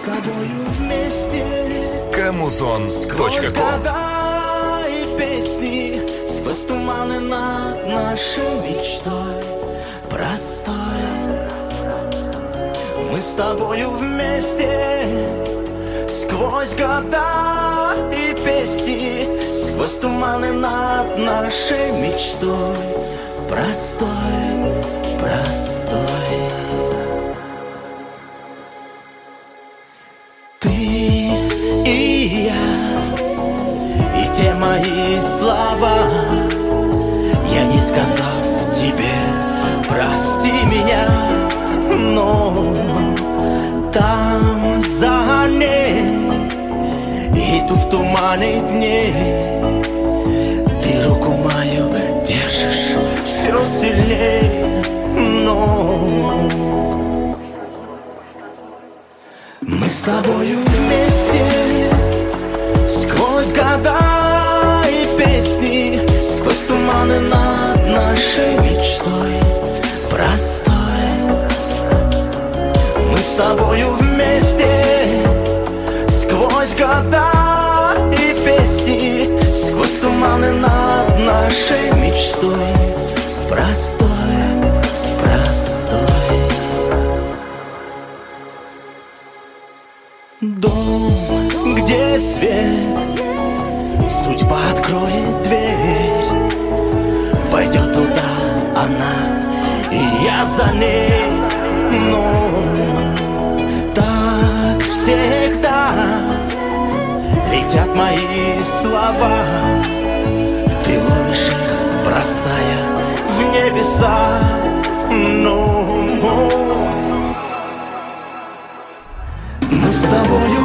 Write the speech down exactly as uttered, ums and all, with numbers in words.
с тобою вместе. Коммузон точка ком. Года и песни, сквозь туманы над нашей мечтой простой. Мы с тобою вместе. Сквозь года и песни, сквозь туманы над нашей мечтой простой, простой. Ты и я, и те мои слова, я не сказав тебе, прости меня, но там за ней, иду в тумане дней, ты руку мою держишь все сильнее, но мы с тобою вместе. Сквозь года и песни, сквозь туманы над нашей мечтой простой. Мы с тобою вместе. Сквозь года и песни, сквозь туманы над нашей мечтой простой, простой. Дом, где свет, судьба откроет дверь, войдет туда она, и я за ней. Но так всегда летят мои слова, ты ловишь их, бросая в небеса. Но мы с тобою